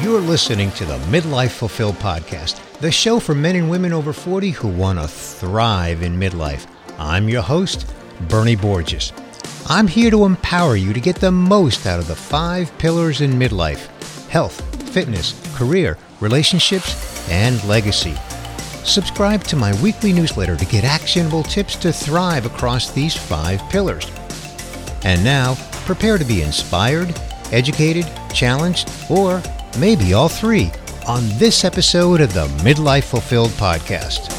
You're listening to the Midlife Fulfilled podcast, the show for men and women over 40 who want to thrive in midlife. I'm your host, Bernie Borges. I'm here to empower you to get the most out of the 5 pillars in midlife: health, fitness, career, relationships, and legacy. Subscribe to my weekly newsletter to get actionable tips to thrive across these 5 pillars. And now, prepare to be inspired, educated, challenged, or maybe all 3 on this episode of the Midlife Fulfilled podcast.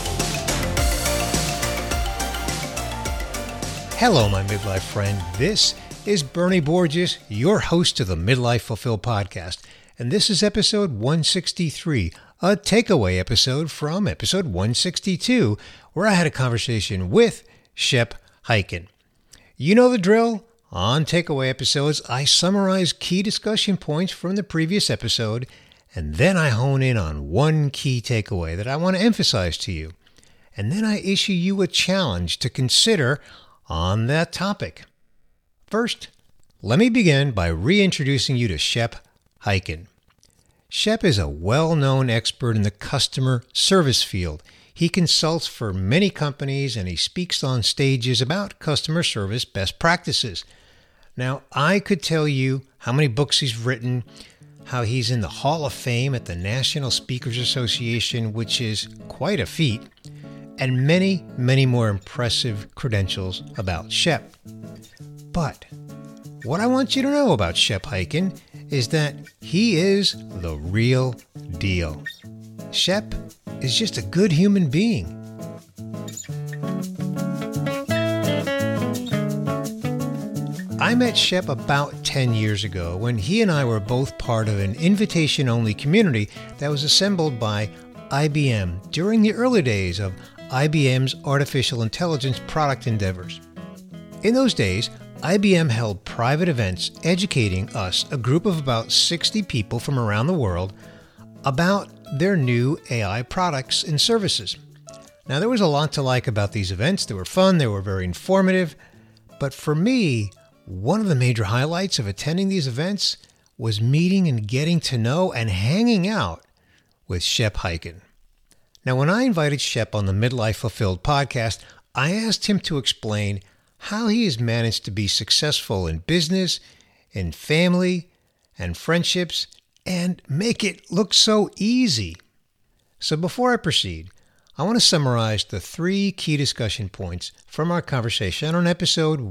Hello, my midlife friend. This is Bernie Borges, your host of the Midlife Fulfilled podcast, and this is episode 163, a takeaway episode from episode 162, where I had a conversation with Shep Hyken. You know the drill. On takeaway episodes, I summarize key discussion points from the previous episode, and then I hone in on one key takeaway that I want to emphasize to you. And then I issue you a challenge to consider on that topic. First, let me begin by reintroducing you to Shep Hyken. Shep is a well-known expert in the customer service field. He consults for many companies and he speaks on stages about customer service best practices. Now, I could tell you how many books he's written, how he's in the Hall of Fame at the National Speakers Association, which is quite a feat, and many, many more impressive credentials about Shep. But what I want you to know about Shep Hyken is that he is the real deal. Shep is just a good human being. I met Shep about 10 years ago when he and I were both part of an invitation-only community that was assembled by IBM during the early days of IBM's artificial intelligence product endeavors. In those days, IBM held private events educating us, a group of about 60 people from around the world, about their new AI products and services. Now, there was a lot to like about these events. They were fun, they were very informative, but for me, one of the major highlights of attending these events was meeting and getting to know and hanging out with Shep Hyken. Now, when I invited Shep on the Midlife Fulfilled podcast, I asked him to explain how he has managed to be successful in business, in family, and friendships, and make it look so easy. So before I proceed, I want to summarize the 3 key discussion points from our conversation on episode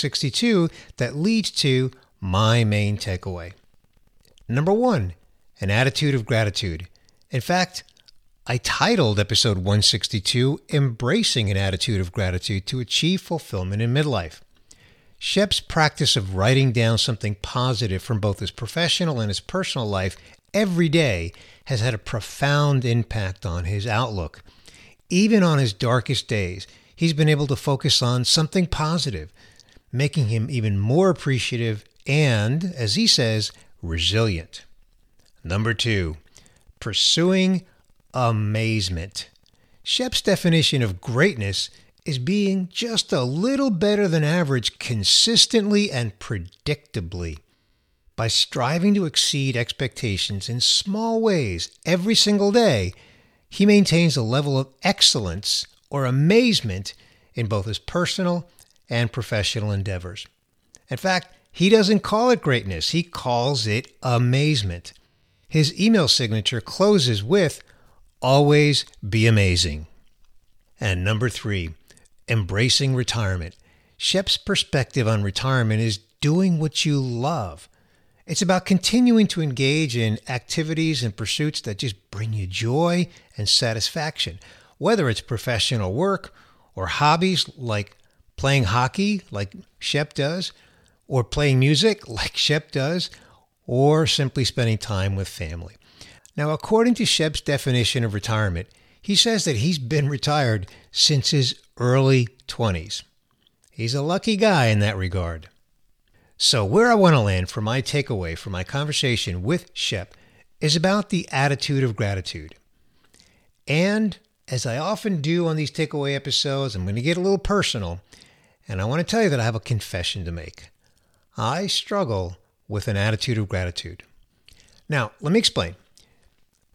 162 that leads to my main takeaway. Number 1, an attitude of gratitude. In fact, I titled episode 162, Embracing an Attitude of Gratitude to Achieve Fulfillment in Midlife. Shep's practice of writing down something positive from both his professional and his personal life every day has had a profound impact on his outlook. Even on his darkest days, he's been able to focus on something positive, making him even more appreciative and, as he says, resilient. Number 2, pursuing amazement. Shep's definition of greatness is being just a little better than average consistently and predictably. By striving to exceed expectations in small ways every single day, he maintains a level of excellence or amazement in both his personal and professional endeavors. In fact, he doesn't call it greatness, he calls it amazement. His email signature closes with, "Always be amazing." And number 3, embracing retirement. Shep's perspective on retirement is doing what you love. It's about continuing to engage in activities and pursuits that just bring you joy and satisfaction, whether it's professional work or hobbies like playing hockey like Shep does, or playing music like Shep does, or simply spending time with family. Now, according to Shep's definition of retirement, he says that he's been retired since his early 20s. He's a lucky guy in that regard. So where I want to land for my takeaway from my conversation with Shep is about the attitude of gratitude. And as I often do on these takeaway episodes, I'm going to get a little personal, and I want to tell you that I have a confession to make. I struggle with an attitude of gratitude. Now, let me explain.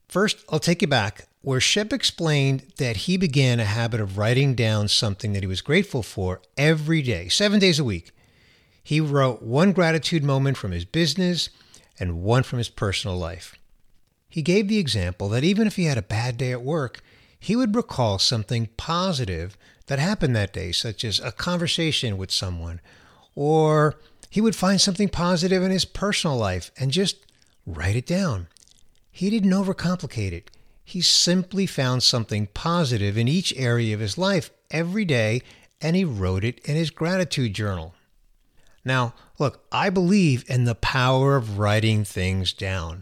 First, I'll take you back where Shep explained that he began a habit of writing down something that he was grateful for every day, 7 days a week. He wrote one gratitude moment from his business and one from his personal life. He gave the example that even if he had a bad day at work, he would recall something positive that happened that day, such as a conversation with someone, or he would find something positive in his personal life and just write it down. He didn't overcomplicate it. He simply found something positive in each area of his life every day, and he wrote it in his gratitude journal. Now, look, I believe in the power of writing things down.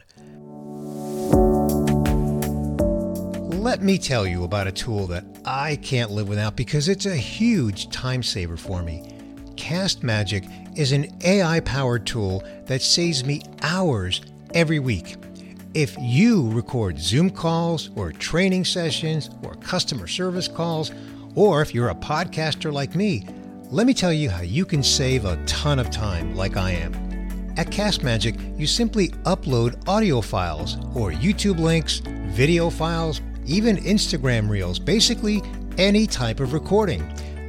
Let me tell you about a tool that I can't live without because it's a huge time saver for me. CastMagic is an AI-powered tool that saves me hours every week. If you record Zoom calls or training sessions or customer service calls, or if you're a podcaster like me, let me tell you how you can save a ton of time like I am. At CastMagic, you simply upload audio files or YouTube links, video files, even Instagram reels, basically any type of recording.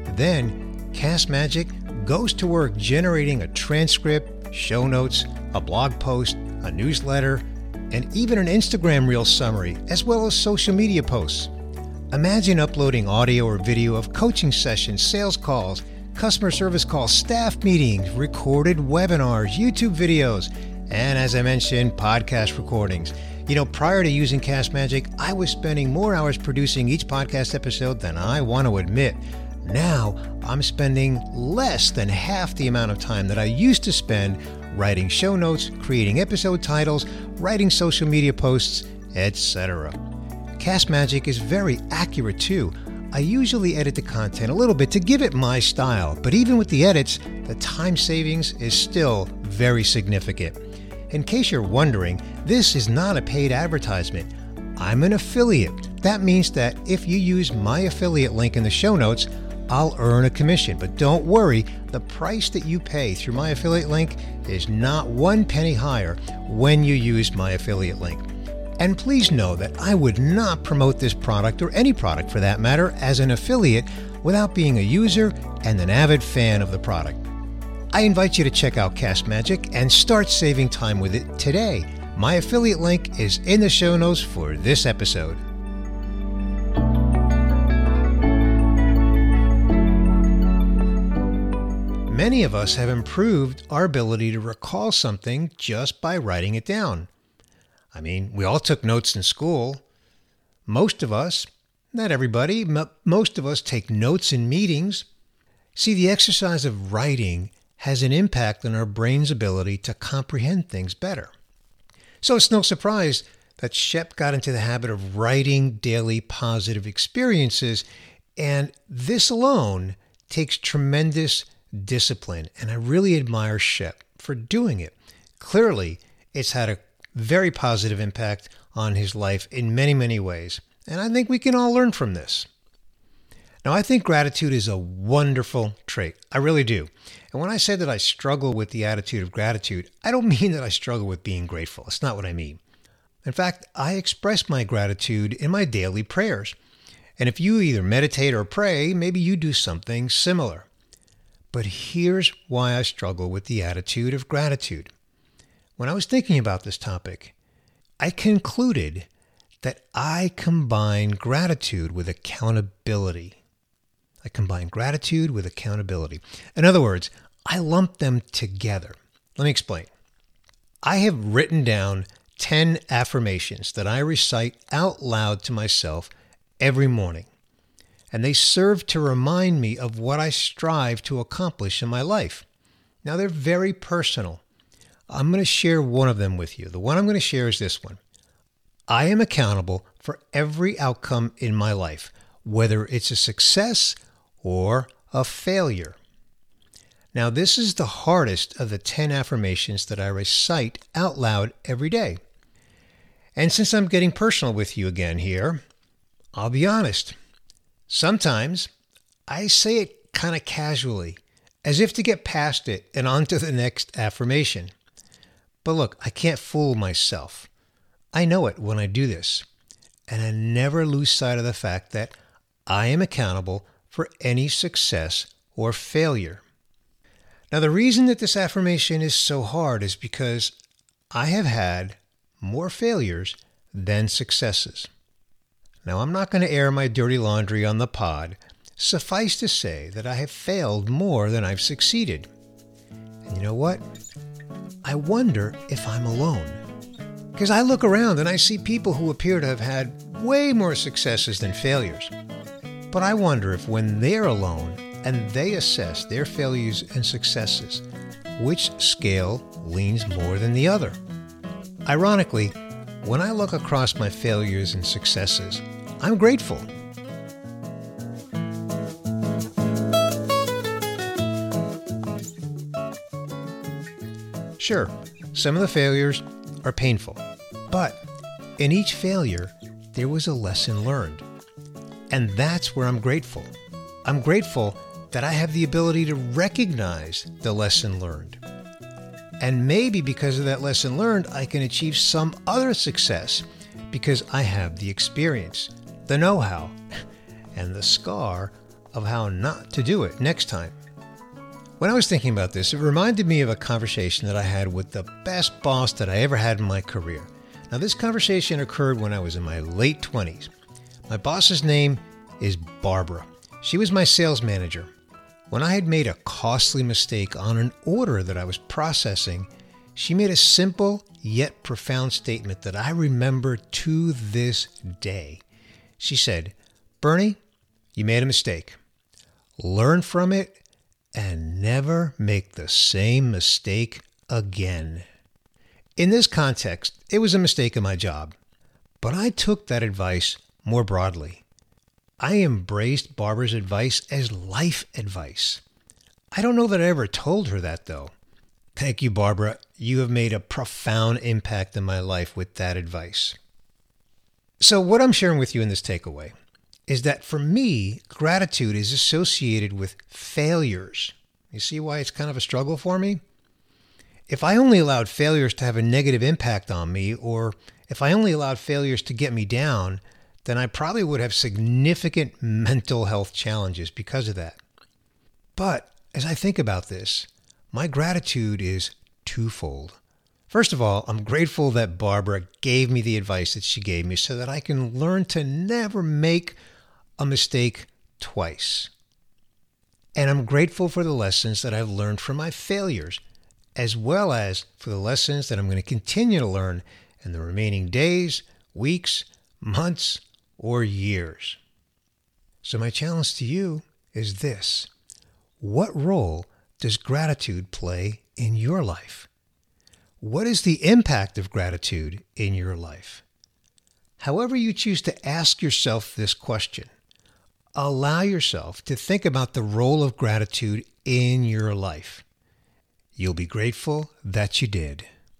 Then CastMagic goes to work generating a transcript, show notes, a blog post, a newsletter, and even an Instagram reel summary, as well as social media posts. Imagine uploading audio or video of coaching sessions, sales calls, customer service calls, staff meetings, recorded webinars, YouTube videos, and as I mentioned, podcast recordings. Prior to using CastMagic, I was spending more hours producing each podcast episode than I want to admit. Now, I'm spending less than half the amount of time that I used to spend writing show notes, creating episode titles, writing social media posts, etc. CastMagic is very accurate too. I usually edit the content a little bit to give it my style, but even with the edits, the time savings is still very significant. In case you're wondering, this is not a paid advertisement. I'm an affiliate. That means that if you use my affiliate link in the show notes, I'll earn a commission. But don't worry, the price that you pay through my affiliate link is not 1 penny higher when you use my affiliate link. And please know that I would not promote this product, or any product for that matter, as an affiliate without being a user and an avid fan of the product. I invite you to check out CastMagic and start saving time with it today. My affiliate link is in the show notes for this episode. Many of us have improved our ability to recall something just by writing it down. We all took notes in school. Most of us, not everybody, most of us take notes in meetings. See, the exercise of writing has an impact on our brain's ability to comprehend things better. So it's no surprise that Shep got into the habit of writing daily positive experiences, and this alone takes tremendous discipline, and I really admire Shep for doing it. Clearly, it's had a very positive impact on his life in many, many ways, and I think we can all learn from this. Now, I think gratitude is a wonderful trait. I really do. And when I say that I struggle with the attitude of gratitude, I don't mean that I struggle with being grateful. It's not what I mean. In fact, I express my gratitude in my daily prayers. And if you either meditate or pray, maybe you do something similar. But here's why I struggle with the attitude of gratitude. When I was thinking about this topic, I concluded that I combine gratitude with accountability. In other words, I lump them together. Let me explain. I have written down 10 affirmations that I recite out loud to myself every morning, and they serve to remind me of what I strive to accomplish in my life. Now, they're very personal. I'm going to share one of them with you. The one I'm going to share is this one. I am accountable for every outcome in my life, whether it's a success or a failure. Now, this is the hardest of the 10 affirmations that I recite out loud every day. And since I'm getting personal with you again here, I'll be honest. Sometimes I say it kind of casually, as if to get past it and on to the next affirmation. But look, I can't fool myself. I know it when I do this, and I never lose sight of the fact that I am accountable for any success or failure. Now, the reason that this affirmation is so hard is because I have had more failures than successes. Now, I'm not going to air my dirty laundry on the pod. Suffice to say that I have failed more than I've succeeded. And you know what? I wonder if I'm alone. Because I look around and I see people who appear to have had way more successes than failures. But I wonder if when they're alone and they assess their failures and successes, which scale leans more than the other? Ironically, when I look across my failures and successes, I'm grateful. Sure, some of the failures are painful, but in each failure, there was a lesson learned. And that's where I'm grateful. I'm grateful that I have the ability to recognize the lesson learned. And maybe because of that lesson learned, I can achieve some other success because I have the experience, the know-how, and the scar of how not to do it next time. When I was thinking about this, it reminded me of a conversation that I had with the best boss that I ever had in my career. Now, this conversation occurred when I was in my late 20s. My boss's name is Barbara. She was my sales manager. When I had made a costly mistake on an order that I was processing, she made a simple yet profound statement that I remember to this day. She said, "Bernie, you made a mistake. Learn from it and never make the same mistake again." In this context, it was a mistake in my job, but I took that advice more broadly. I embraced Barbara's advice as life advice. I don't know that I ever told her that, though. Thank you, Barbara. You have made a profound impact in my life with that advice. So what I'm sharing with you in this takeaway is that for me, gratitude is associated with failures. You see why it's kind of a struggle for me? If I only allowed failures to have a negative impact on me, or if I only allowed failures to get me down, then I probably would have significant mental health challenges because of that. But as I think about this, my gratitude is twofold. First of all, I'm grateful that Barbara gave me the advice that she gave me so that I can learn to never make a mistake twice. And I'm grateful for the lessons that I've learned from my failures, as well as for the lessons that I'm going to continue to learn in the remaining days, weeks, months, or years. So my challenge to you is this: what role does gratitude play in your life? What is the impact of gratitude in your life? However you choose to ask yourself this question, allow yourself to think about the role of gratitude in your life. You'll be grateful that you did.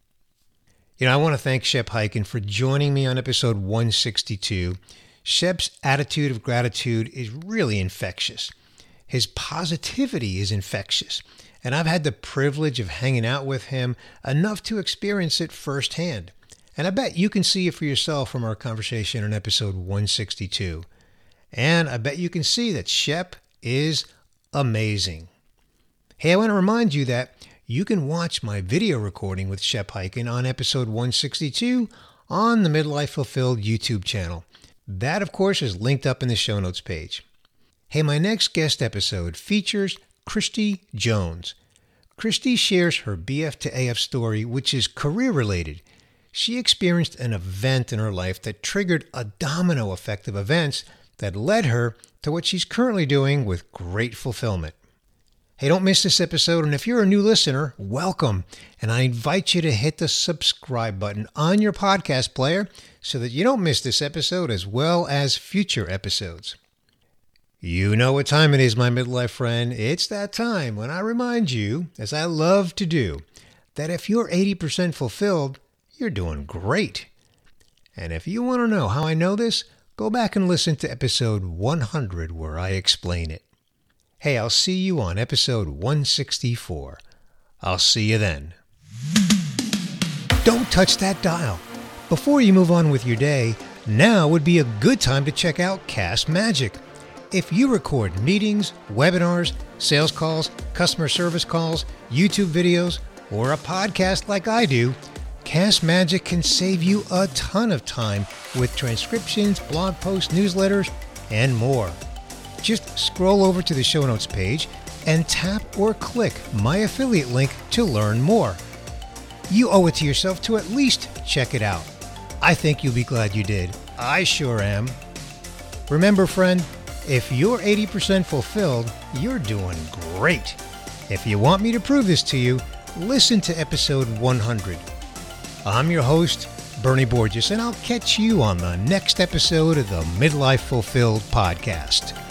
I want to thank Shep Hyken for joining me on episode 162. Shep's attitude of gratitude is really infectious. His positivity is infectious, and I've had the privilege of hanging out with him enough to experience it firsthand. And I bet you can see it for yourself from our conversation in episode 162. And I bet you can see that Shep is amazing. Hey, I want to remind you that you can watch my video recording with Shep Hyken on episode 162 on the Midlife Fulfilled YouTube channel. That, of course, is linked up in the show notes page. Hey, my next guest episode features Christy Jones. Christy shares her BF to AF story, which is career-related. She experienced an event in her life that triggered a domino effect of events that led her to what she's currently doing with great fulfillment. Hey, don't miss this episode, and if you're a new listener, welcome, and I invite you to hit the subscribe button on your podcast player so that you don't miss this episode as well as future episodes. You know what time it is, my midlife friend. It's that time when I remind you, as I love to do, that if you're 80% fulfilled, you're doing great. And if you want to know how I know this, go back and listen to episode 100 where I explain it. Hey, I'll see you on episode 164. I'll see you then. Don't touch that dial. Before you move on with your day, now would be a good time to check out Cast Magic. If you record meetings, webinars, sales calls, customer service calls, YouTube videos, or a podcast like I do, Cast Magic can save you a ton of time with transcriptions, blog posts, newsletters, and more. Just scroll over to the show notes page and tap or click my affiliate link to learn more. You owe it to yourself to at least check it out. I think you'll be glad you did. I sure am. Remember, friend, if you're 80% fulfilled, you're doing great. If you want me to prove this to you, listen to episode 100. I'm your host, Bernie Borges, and I'll catch you on the next episode of the Midlife Fulfilled podcast.